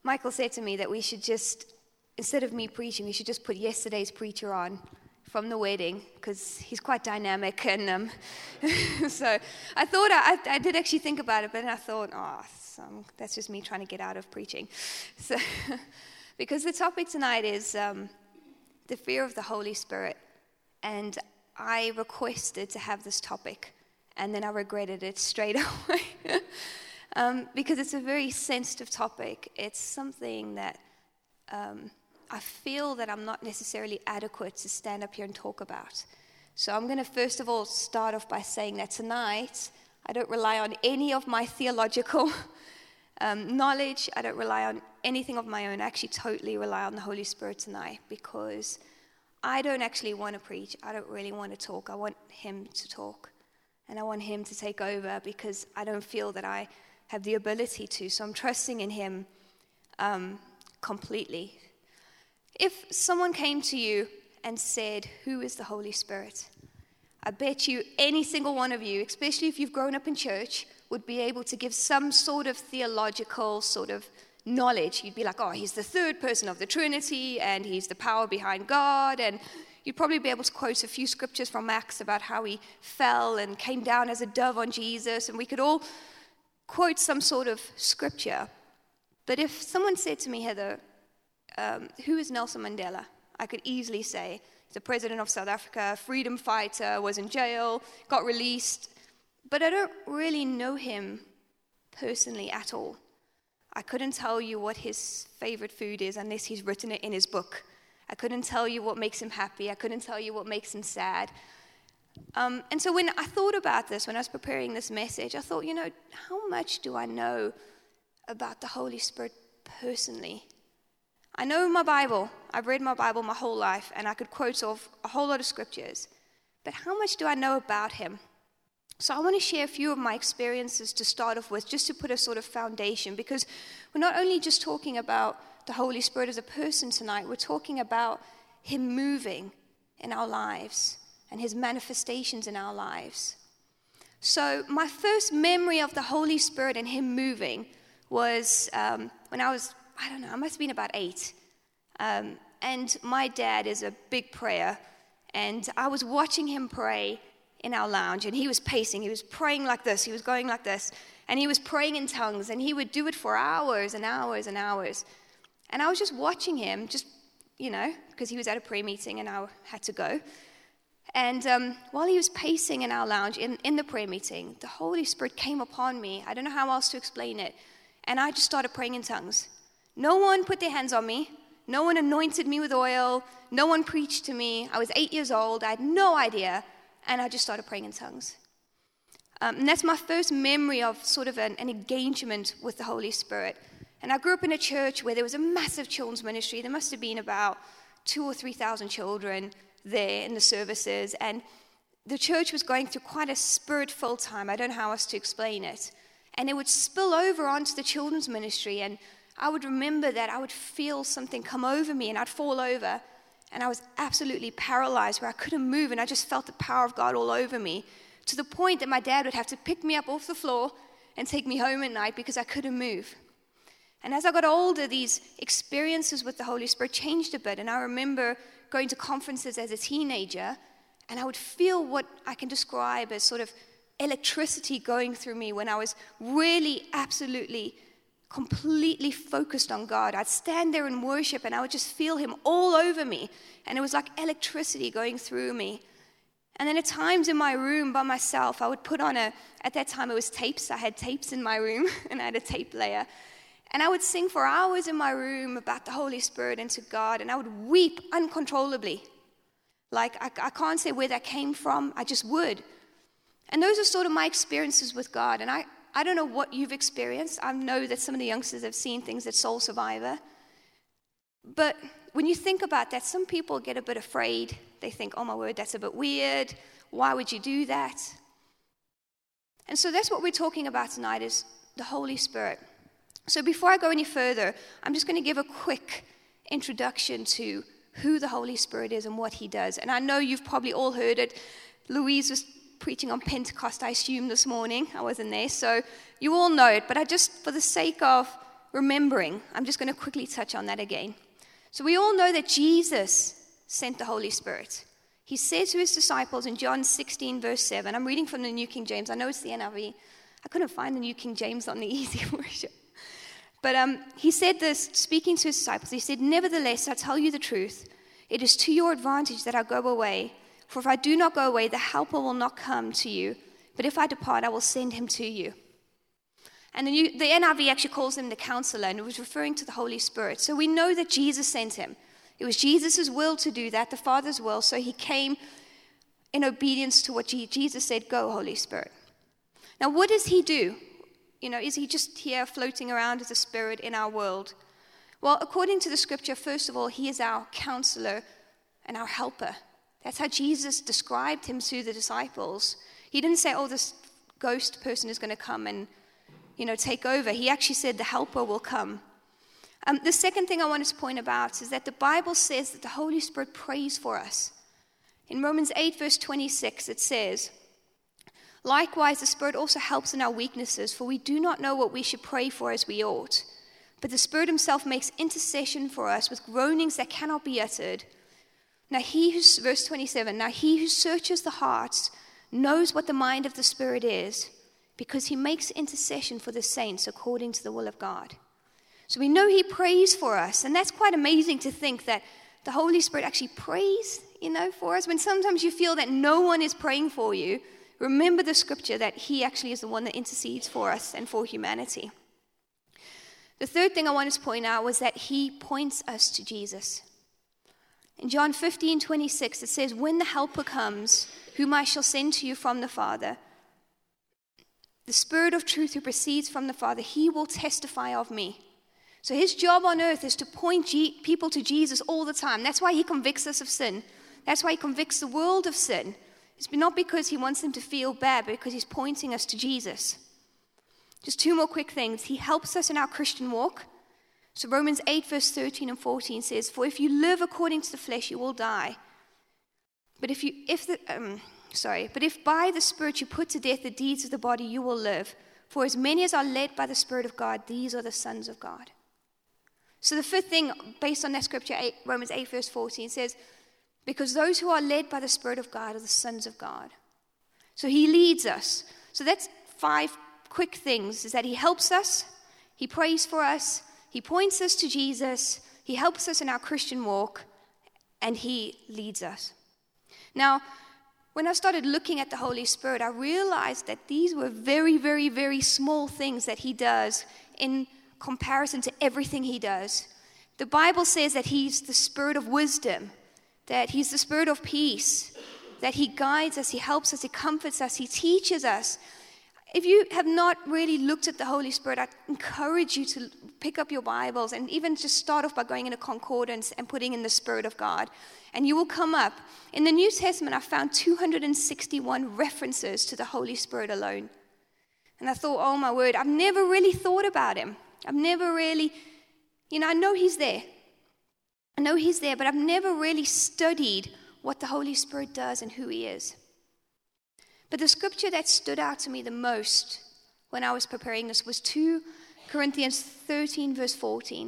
Michael said to me that we should just, instead of me preaching, we should just put yesterday's preacher on from the wedding, because he's quite dynamic. And so I thought, I did actually think about it, but then I thought, that's just me trying to get out of preaching. So, because the topic tonight is the fear of the Holy Spirit. And I requested to have this topic, and then I regretted it straight away. Because it's a very sensitive topic. It's something that I feel that I'm not necessarily adequate to stand up here and talk about. So I'm going to first of all start off by saying that tonight I don't rely on any of my theological knowledge. I don't rely on anything of my own. I actually totally rely on the Holy Spirit tonight, because I don't actually want to preach. I don't really want to talk. I want Him to talk, and I want Him to take over, because I don't feel that I have the ability to. So I'm trusting in Him completely. If someone came to you and said, "Who is the Holy Spirit?" I bet you any single one of you, especially if you've grown up in church, would be able to give some sort of theological sort of knowledge. You'd be like, "Oh, He's the third person of the Trinity, and He's the power behind God." And you'd probably be able to quote a few scriptures from Acts about how He fell and came down as a dove on Jesus, and we could all quote some sort of scripture. But if someone said to me, "Heather, who is Nelson Mandela?" I could easily say, he's the president of South Africa, freedom fighter, was in jail, got released. But I don't really know him personally at all. I couldn't tell you what his favorite food is unless he's written it in his book. I couldn't tell you what makes him happy. I couldn't tell you what makes him sad. And so when I thought about this, when I was preparing this message, I thought, how much do I know about the Holy Spirit personally? I know my Bible. I've read my Bible my whole life, and I could quote off a whole lot of scriptures. But how much do I know about Him? So I want to share a few of my experiences to start off with, just to put a sort of foundation, because we're not only just talking about the Holy Spirit as a person tonight, we're talking about Him moving in our lives and His manifestations in our lives. So my first memory of the Holy Spirit and Him moving was when I was, I must have been about 8. And my dad is a big prayer, and I was watching him pray in our lounge, and he was pacing. He was praying like this. He was going like this, and he was praying in tongues, and he would do it for hours and hours and hours. And I was just watching him, because he was at a prayer meeting, and I had to go. And while he was pacing in our lounge, in the prayer meeting, the Holy Spirit came upon me. I don't know how else to explain it. And I just started praying in tongues. No one put their hands on me. No one anointed me with oil. No one preached to me. I was 8 years old. I had no idea. And I just started praying in tongues. And that's my first memory of sort of an engagement with the Holy Spirit. And I grew up in a church where there was a massive children's ministry. There must have been about 2,000 or 3,000 children there in the services. And the church was going through quite a spirit-filled time. I don't know how else to explain it. And it would spill over onto the children's ministry. And I would remember that I would feel something come over me, and I'd fall over. And I was absolutely paralyzed where I couldn't move, and I just felt the power of God all over me, to the point that my dad would have to pick me up off the floor and take me home at night because I couldn't move. And as I got older, these experiences with the Holy Spirit changed a bit. And I remember going to conferences as a teenager, and I would feel what I can describe as sort of electricity going through me when I was really absolutely completely focused on God. I'd stand there and worship, and I would just feel Him all over me, and it was like electricity going through me. And then at times in my room by myself, I would put on at that time it was tapes. I had tapes in my room, and I had a tape player, and I would sing for hours in my room about the Holy Spirit and to God, and I would weep uncontrollably. Like I can't say where that came from. I just would. And those are sort of my experiences with God. And I don't know what you've experienced. I know that some of the youngsters have seen things at Soul Survivor. But when you think about that, some people get a bit afraid. They think, "Oh my word, that's a bit weird. Why would you do that?" And so that's what we're talking about tonight, is the Holy Spirit. So before I go any further, I'm just going to give a quick introduction to who the Holy Spirit is and what He does. And I know you've probably all heard it. Louise was preaching on Pentecost, I assume, this morning. I wasn't there, so you all know it. But I just, for the sake of remembering. I'm just going to quickly touch on that again. So we all know that Jesus sent the Holy Spirit. He said to his disciples in John 16, verse 7, I'm reading from the New King James. I know it's the NIV. I couldn't find the New King James on the easy version. But he said this, speaking to his disciples. He said, "Nevertheless, I tell you the truth. It is to your advantage that I go away. For if I do not go away, the Helper will not come to you. But if I depart, I will send him to you." And the NIV actually calls him the Counselor, and it was referring to the Holy Spirit. So we know that Jesus sent him. It was Jesus' will to do that, the Father's will. So he came in obedience to what Jesus said, "Go, Holy Spirit." Now, what does he do? Is he just here floating around as a spirit in our world? Well, according to the scripture, first of all, he is our counselor and our helper. That's how Jesus described him to the disciples. He didn't say, "Oh, this ghost person is going to come and, take over." He actually said the helper will come. The second thing I wanted to point out is that the Bible says that the Holy Spirit prays for us. In Romans 8, verse 26, it says, "Likewise, the Spirit also helps in our weaknesses, for we do not know what we should pray for as we ought. But the Spirit himself makes intercession for us with groanings that cannot be uttered. Verse 27, now he who searches the hearts knows what the mind of the Spirit is, because he makes intercession for the saints according to the will of God." So we know he prays for us, and that's quite amazing to think that the Holy Spirit actually prays, for us. When sometimes you feel that no one is praying for you, remember the scripture that he actually is the one that intercedes for us and for humanity. The third thing I wanted to point out was that he points us to Jesus. In John 15:26, it says, "When the Helper comes, whom I shall send to you from the Father, the Spirit of truth who proceeds from the Father, he will testify of me." So his job on earth is to point people to Jesus all the time. That's why he convicts us of sin. That's why he convicts the world of sin. It's not because he wants them to feel bad, but because he's pointing us to Jesus. Just two more quick things. He helps us in our Christian walk. So Romans 8, verse 13 and 14 says, "For if you live according to the flesh, you will die. But if by the Spirit you put to death the deeds of the body, you will live. For as many as are led by the Spirit of God, these are the sons of God." So the fifth thing, based on that scripture, Romans 8, verse 14, says, because those who are led by the Spirit of God are the sons of God. So he leads us. So that's 5 quick things, is that he helps us, he prays for us, he points us to Jesus, he helps us in our Christian walk, and he leads us. Now, when I started looking at the Holy Spirit, I realized that these were very, very, very small things that he does in comparison to everything he does. The Bible says that he's the Spirit of wisdom, that he's the Spirit of peace, that he guides us, he helps us, he comforts us, he teaches us. If you have not really looked at the Holy Spirit, I encourage you to pick up your Bibles and even just start off by going into concordance and putting in the Spirit of God. And you will come up. In the New Testament, I found 261 references to the Holy Spirit alone. And I thought, oh my word, I've never really thought about him. I've never really, I know he's there. But I've never really studied what the Holy Spirit does and who he is. But the scripture that stood out to me the most when I was preparing this was 2 Corinthians 13, verse 14.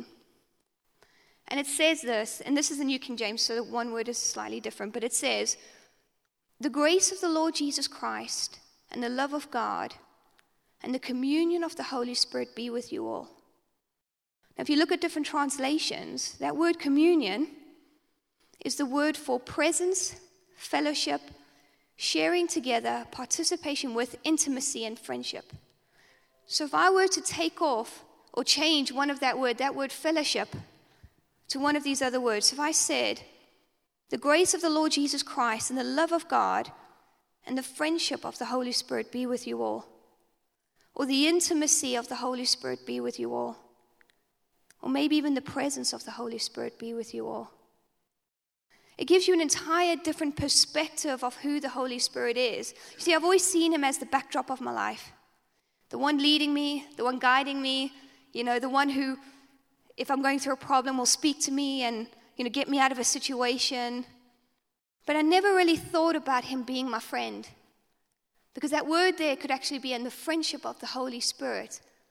And it says this, and this is the New King James, so one word is slightly different, but it says, "The grace of the Lord Jesus Christ and the love of God and the communion of the Holy Spirit be with you all." Now, if you look at different translations, that word communion is the word for presence, fellowship, sharing together, participation with, intimacy, and friendship. So if I were to take off or change one of that word fellowship, to one of these other words, if I said, "The grace of the Lord Jesus Christ and the love of God and the friendship of the Holy Spirit be with you all," or the intimacy of the Holy Spirit be with you all, or maybe even the presence of the Holy Spirit be with you all. It gives you an entire different perspective of who the Holy Spirit is. You see, I've always seen him as the backdrop of my life. The one leading me, the one guiding me, the one who, if I'm going through a problem, will speak to me and, get me out of a situation. But I never really thought about him being my friend. Because that word there could actually be in the friendship of the Holy Spirit.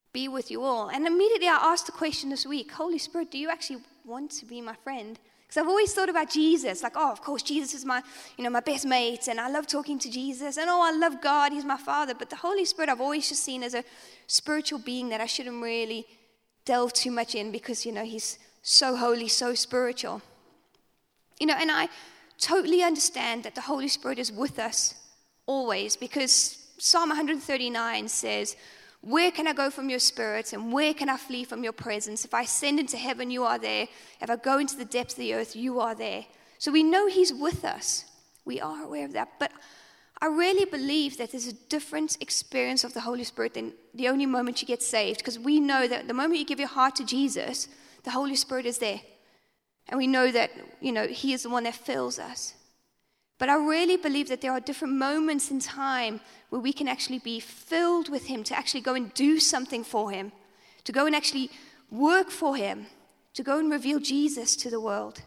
be with you all. And immediately I asked the question this week, Holy Spirit, do you actually want to be my friend? Because I've always thought about Jesus, like, oh, of course, Jesus is my best mate, and I love talking to Jesus, and oh, I love God, he's my Father. But the Holy Spirit I've always just seen as a spiritual being that I shouldn't really delve too much in because, he's so holy, so spiritual. And I totally understand that the Holy Spirit is with us always, because Psalm 139 says, where can I go from your spirit, and where can I flee from your presence? If I ascend into heaven, you are there. If I go into the depths of the earth, you are there. So we know he's with us. We are aware of that. But I really believe that there's a different experience of the Holy Spirit than the only moment you get saved, because we know that the moment you give your heart to Jesus, the Holy Spirit is there. And we know that, he is the one that fills us. But I really believe that there are different moments in time where we can actually be filled with him, to actually go and do something for him, to go and actually work for him, to go and reveal Jesus to the world.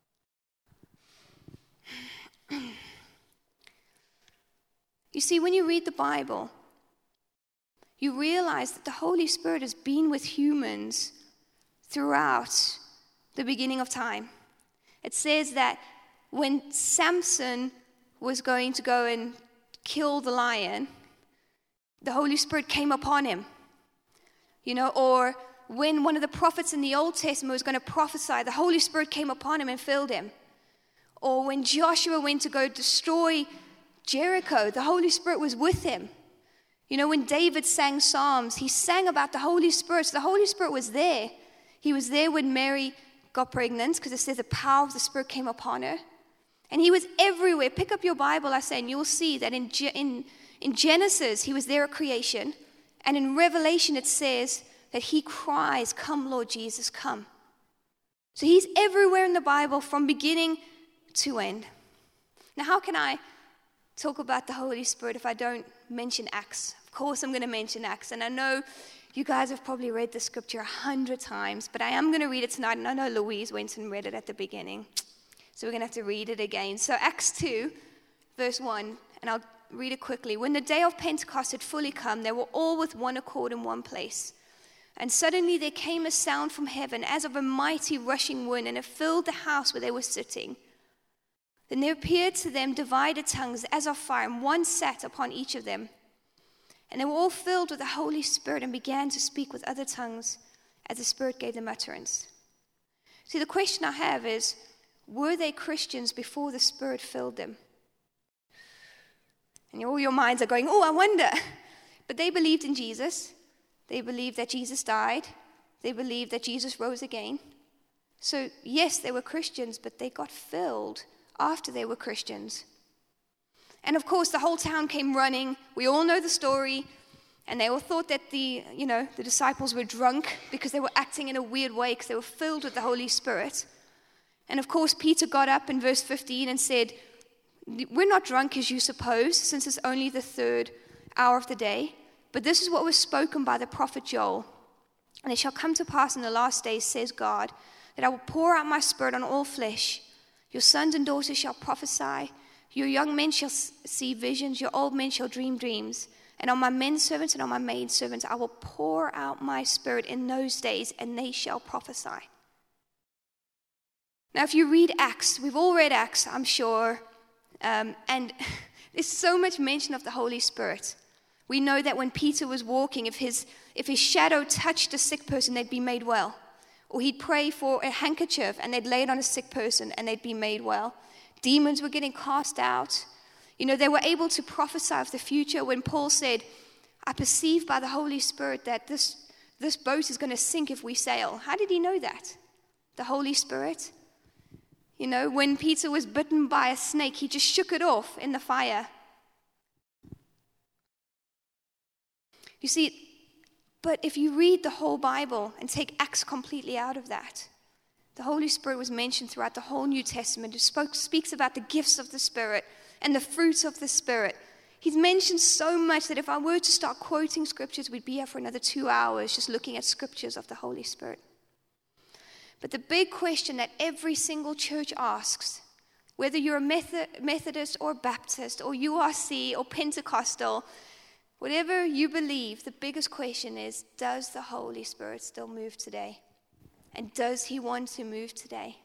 You see, when you read the Bible, you realize that the Holy Spirit has been with humans throughout the beginning of time. It says that when Samson was going to go and kill the lion, the Holy Spirit came upon him. Or when one of the prophets in the Old Testament was going to prophesy, the Holy Spirit came upon him and filled him. Or when Joshua went to go destroy Jericho, the Holy Spirit was with him. When David sang Psalms, he sang about the Holy Spirit. So the Holy Spirit was there. He was there when Mary got pregnant, because it says the power of the Spirit came upon her. And he was everywhere. Pick up your Bible, I say, and you'll see that in Genesis, he was there at creation. And in Revelation, it says that he cries, "Come, Lord Jesus, come." So he's everywhere in the Bible from beginning to end. Now, how can I talk about the Holy Spirit if I don't mention Acts? Of course, I'm going to mention Acts. And I know you guys have probably read the scripture 100 times, but I am going to read it tonight. And I know Louise went and read it at the beginning. So we're going to have to read it again. So Acts 2, verse 1, and I'll read it quickly. When the day of Pentecost had fully come, they were all with one accord in one place. And suddenly there came a sound from heaven as of a mighty rushing wind, and it filled the house where they were sitting. Then there appeared to them divided tongues as of fire, and one sat upon each of them. And they were all filled with the Holy Spirit and began to speak with other tongues as the Spirit gave them utterance. See, the question I have is, were they Christians before the Spirit filled them? And all your minds are going, oh, I wonder. But they believed in Jesus. They believed that Jesus died. They believed that Jesus rose again. So, yes, they were Christians, but they got filled after they were Christians. And, of course, the whole town came running. We all know the story. And they all thought that the disciples were drunk because they were acting in a weird way because they were filled with the Holy Spirit. And of course, Peter got up in verse 15 and said, "We're not drunk as you suppose, since it's only the 3rd hour of the day. But this is what was spoken by the prophet Joel. And it shall come to pass in the last days, says God, that I will pour out my Spirit on all flesh. Your sons and daughters shall prophesy. Your young men shall see visions. Your old men shall dream dreams. And on my men servants and on my maid servants I will pour out my Spirit in those days, and they shall prophesy." Now, if you read Acts, we've all read Acts, I'm sure, and there's so much mention of the Holy Spirit. We know that when Peter was walking, if his shadow touched a sick person, they'd be made well. Or he'd pray for a handkerchief, and they'd lay it on a sick person, and they'd be made well. Demons were getting cast out. They were able to prophesy of the future. When Paul said, "I perceive by the Holy Spirit that this boat is going to sink if we sail." How did he know that? The Holy Spirit. When Peter was bitten by a snake, he just shook it off in the fire. You see, but if you read the whole Bible and take Acts completely out of that, the Holy Spirit was mentioned throughout the whole New Testament. It speaks about the gifts of the Spirit and the fruits of the Spirit. He's mentioned so much that if I were to start quoting scriptures, we'd be here for another 2 hours just looking at scriptures of the Holy Spirit. But the big question that every single church asks, whether you're a Methodist or Baptist or URC or Pentecostal, Whatever you believe, the biggest question is, does the Holy Spirit still move today? And does he want to move today?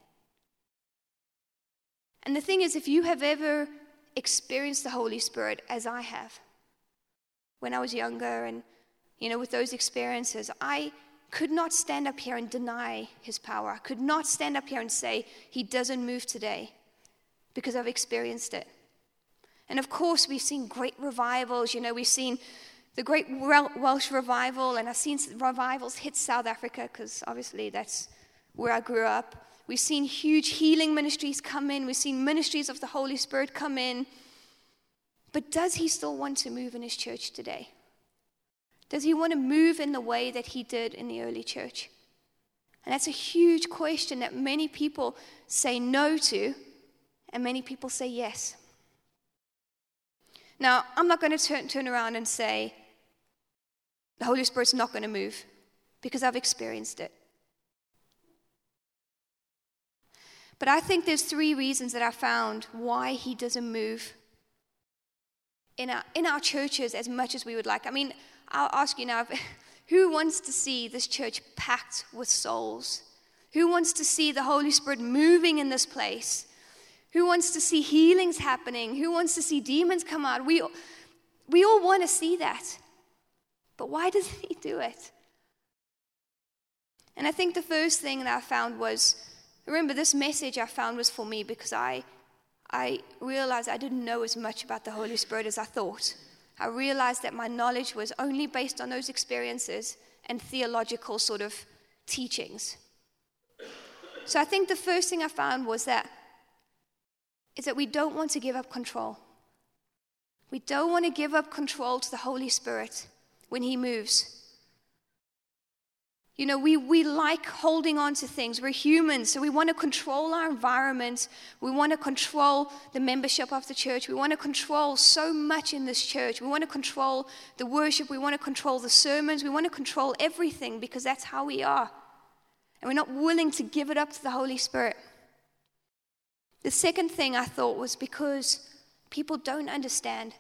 And the thing is, if you have ever experienced the Holy Spirit, as I have, when I was younger and, with those experiences, I could not stand up here and deny his power. I could not stand up here and say he doesn't move today because I've experienced it. And of course, we've seen great revivals. We've seen the great Welsh revival, and I've seen revivals hit South Africa because obviously that's where I grew up. We've seen huge healing ministries come in. We've seen ministries of the Holy Spirit come in. But does he still want to move in his church today? Does he want to move in the way that he did in the early church? And that's a huge question that many people say no to, and many people say yes. Now, I'm not going to turn around and say the Holy Spirit's not going to move, because I've experienced it. But I think there's 3 reasons that I found why he doesn't move in our churches as much as we would like. I mean, I'll ask you now, who wants to see this church packed with souls? Who wants to see the Holy Spirit moving in this place? Who wants to see healings happening? Who wants to see demons come out? We all want to see that. But why doesn't he do it? And I think the first thing that I found was, remember, this message I found was for me because I realized I didn't know as much about the Holy Spirit as I thought. I realized that my knowledge was only based on those experiences and theological sort of teachings. So I think the first thing I found is that we don't want to give up control. We don't want to give up control to the Holy Spirit when he moves. We like holding on to things. We're humans, so we want to control our environment. We want to control the membership of the church. We want to control so much in this church. We want to control the worship. We want to control the sermons. We want to control everything because that's how we are. And we're not willing to give it up to the Holy Spirit. The second thing I thought was because people don't understand.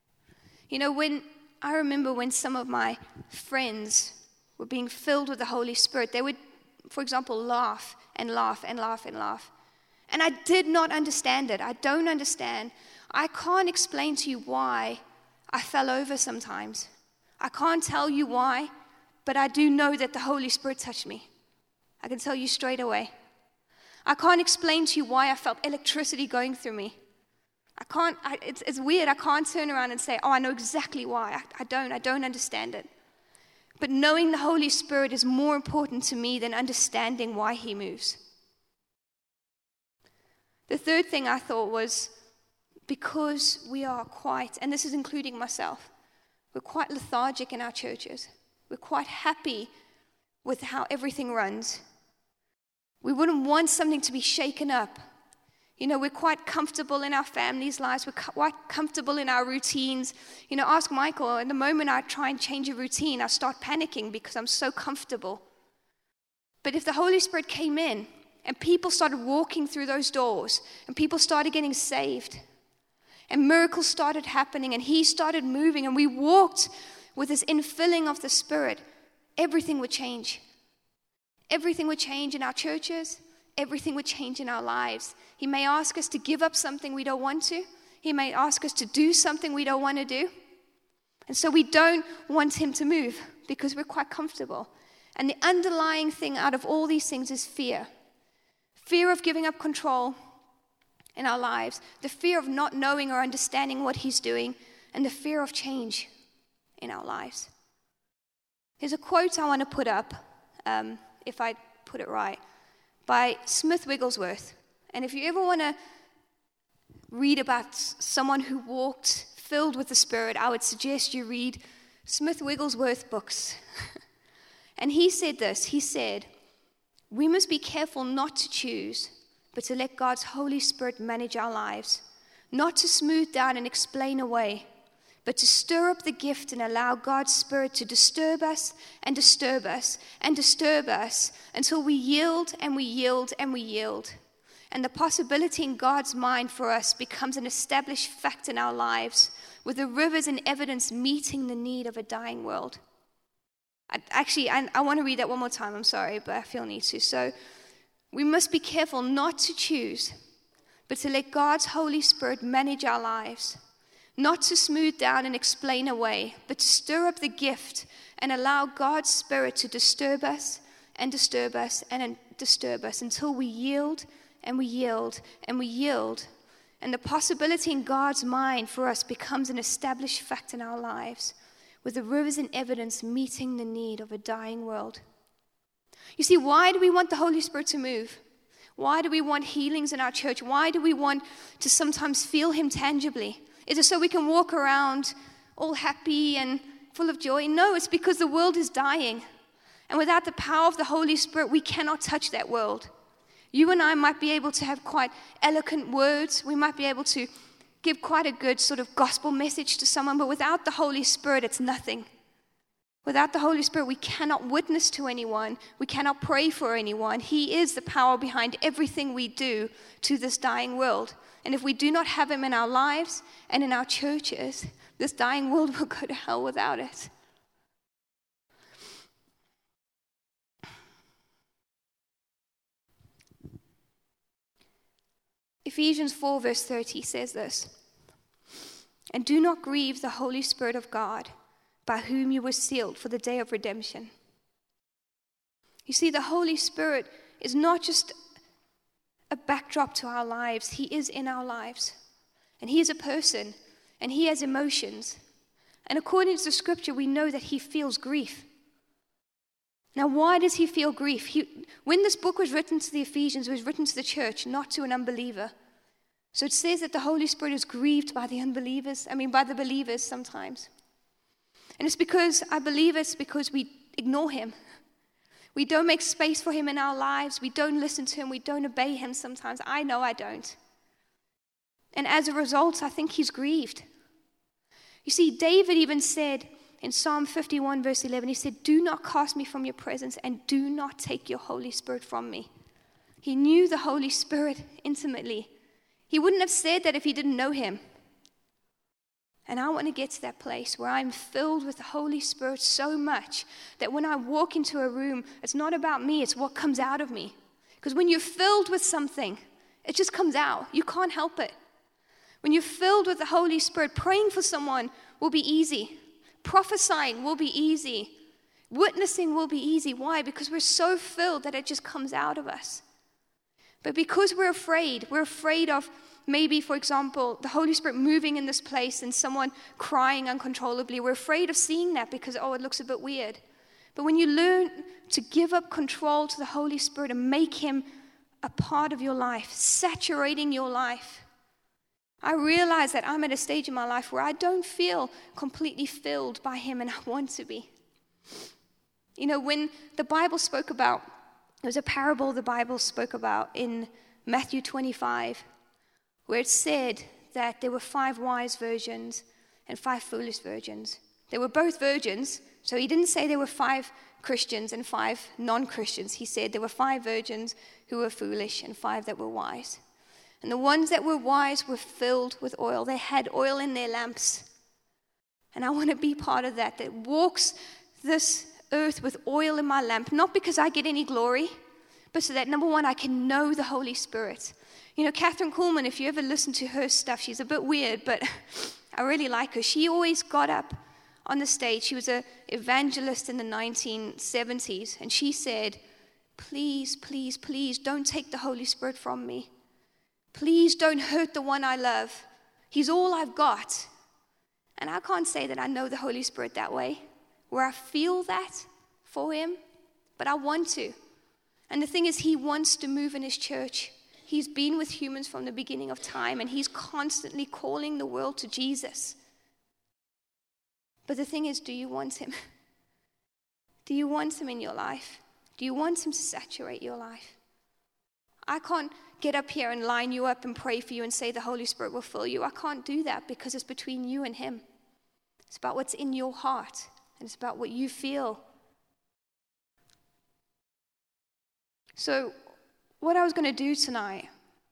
I remember when some of my friends were being filled with the Holy Spirit, they would, for example, laugh and laugh and laugh and laugh. And I did not understand it. I don't understand. I can't explain to you why I fell over sometimes. I can't tell you why, but I do know that the Holy Spirit touched me. I can tell you straight away. I can't explain to you why I felt electricity going through me. It's weird. I can't turn around and say, I know exactly why. I don't understand it. But knowing the Holy Spirit is more important to me than understanding why he moves. The third thing I thought was because we are quite, and this is including myself, we're quite lethargic in our churches. We're quite happy with how everything runs. We wouldn't want something to be shaken up. We're quite comfortable in our families' lives. We're quite comfortable in our routines. Ask Michael. And the moment I try and change a routine, I start panicking because I'm so comfortable. But if the Holy Spirit came in and people started walking through those doors and people started getting saved and miracles started happening and he started moving and we walked with this infilling of the Spirit, everything would change. Everything would change in our churches. Everything would change in our lives. He may ask us to give up something we don't want to. He may ask us to do something we don't want to do. And so we don't want him to move because we're quite comfortable. And the underlying thing out of all these things is fear. Fear of giving up control in our lives. The fear of not knowing or understanding what he's doing. And the fear of change in our lives. There's a quote I want to put up, if I put it right, by Smith Wigglesworth. And if you ever want to read about someone who walked filled with the Spirit, I would suggest you read Smith Wigglesworth books. And he said this, he said, "We must be careful not to choose, but to let God's Holy Spirit manage our lives, not to smooth down and explain away, but to stir up the gift and allow God's Spirit to disturb us and disturb us and disturb us until we yield and we yield and we yield. And the possibility in God's mind for us becomes an established fact in our lives, with the rivers and evidence meeting the need of a dying world. I want to read that one more time. I'm sorry, but I feel I need to. So we must be careful not to choose, but to let God's Holy Spirit manage our lives. Not to smooth down and explain away, but to stir up the gift and allow God's Spirit to disturb us and disturb us and disturb us until we yield and we yield and we yield. And the possibility in God's mind for us becomes an established fact in our lives, with the rivers and evidence meeting the need of a dying world. You see, why do we want the Holy Spirit to move? Why do we want healings in our church? Why do we want to sometimes feel Him tangibly? Is it so we can walk around all happy and full of joy? No, it's because the world is dying. And without the power of the Holy Spirit, we cannot touch that world. You and I might be able to have quite eloquent words. We might be able to give quite a good sort of gospel message to someone, but without the Holy Spirit, it's nothing. Without the Holy Spirit, we cannot witness to anyone. We cannot pray for anyone. He is the power behind everything we do to this dying world. And if we do not have Him in our lives and in our churches, this dying world will go to hell without it. Ephesians 4 verse 30 says this: "And do not grieve the Holy Spirit of God, by whom you were sealed for the day of redemption." You see, the Holy Spirit is not just a backdrop to our lives. He is in our lives. And He is a person, and He has emotions. And according to the Scripture, we know that He feels grief. Now, why does He feel grief? When this book was written to the Ephesians, it was written to the church, not to an unbeliever. So it says that the Holy Spirit is grieved by the by the believers sometimes. And it's because we ignore Him. We don't make space for Him in our lives. We don't listen to Him. We don't obey Him sometimes. I know I don't. And as a result, I think He's grieved. You see, David even said in Psalm 51 verse 11, he said, "Do not cast me from your presence and do not take your Holy Spirit from me." He knew the Holy Spirit intimately. He wouldn't have said that if he didn't know Him. And I want to get to that place where I'm filled with the Holy Spirit so much that when I walk into a room, it's not about me, it's what comes out of me. Because when you're filled with something, it just comes out. You can't help it. When you're filled with the Holy Spirit, praying for someone will be easy. Prophesying will be easy. Witnessing will be easy. Why? Because we're so filled that it just comes out of us. But because we're afraid of maybe, for example, the Holy Spirit moving in this place and someone crying uncontrollably. We're afraid of seeing that because, it looks a bit weird. But when you learn to give up control to the Holy Spirit and make Him a part of your life, saturating your life, I realize that I'm at a stage in my life where I don't feel completely filled by Him, and I want to be. You know, when the Bible spoke about, there was a parable the Bible spoke about in Matthew 25, where it said that there were 5 wise virgins and 5 foolish virgins. They were both virgins, so He didn't say there were 5 Christians and 5 non-Christians. He said there were 5 virgins who were foolish and 5 that were wise. And the ones that were wise were filled with oil. They had oil in their lamps. And I want to be part of that walks this earth with oil in my lamp, not because I get any glory, but so that, number one, I can know the Holy Spirit. You know, Catherine Kuhlman, if you ever listen to her stuff, she's a bit weird, but I really like her. She always got up on the stage. She was an evangelist in the 1970s, and she said, "Please, please, please don't take the Holy Spirit from me. Please don't hurt the one I love. He's all I've got." And I can't say that I know the Holy Spirit that way, where I feel that for Him, but I want to. And the thing is, He wants to move in His church. He's been with humans from the beginning of time, and He's constantly calling the world to Jesus. But the thing is, do you want Him? Do you want Him in your life? Do you want Him to saturate your life? I can't get up here and line you up and pray for you and say the Holy Spirit will fill you. I can't do that because it's between you and Him. It's about what's in your heart, and it's about what you feel. So what I was going to do tonight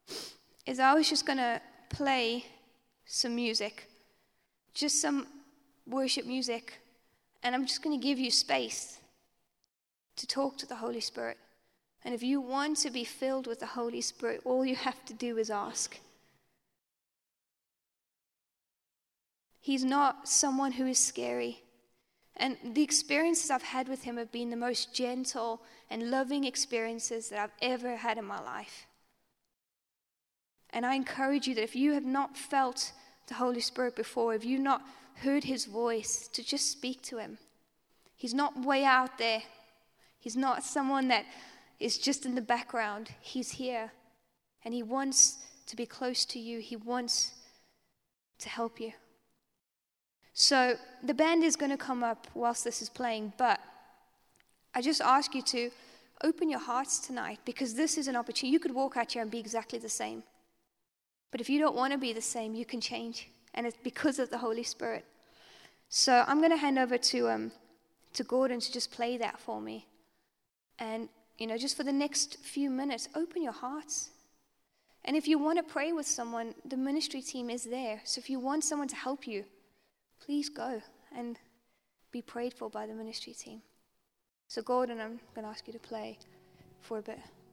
is I was just going to play some music, just some worship music, and I'm just going to give you space to talk to the Holy Spirit. And if you want to be filled with the Holy Spirit, all you have to do is ask. He's not someone who is scary. And the experiences I've had with him have been the most gentle and loving experiences that I've ever had in my life. And I encourage you that if you have not felt the Holy Spirit before, if you've not heard his voice, to just speak to him. He's not way out there. He's not someone that is just in the background. He's here. And he wants to be close to you. He wants to help you. So the band is going to come up whilst this is playing, but I just ask you to open your hearts tonight, because this is an opportunity. You could walk out here and be exactly the same. But if you don't want to be the same, you can change. And it's because of the Holy Spirit. So I'm going to hand over to Gordon to just play that for me. And, just for the next few minutes, open your hearts. And if you want to pray with someone, the ministry team is there. So if you want someone to help you, please go and be prayed for by the ministry team. So Gordon, I'm going to ask you to play for a bit.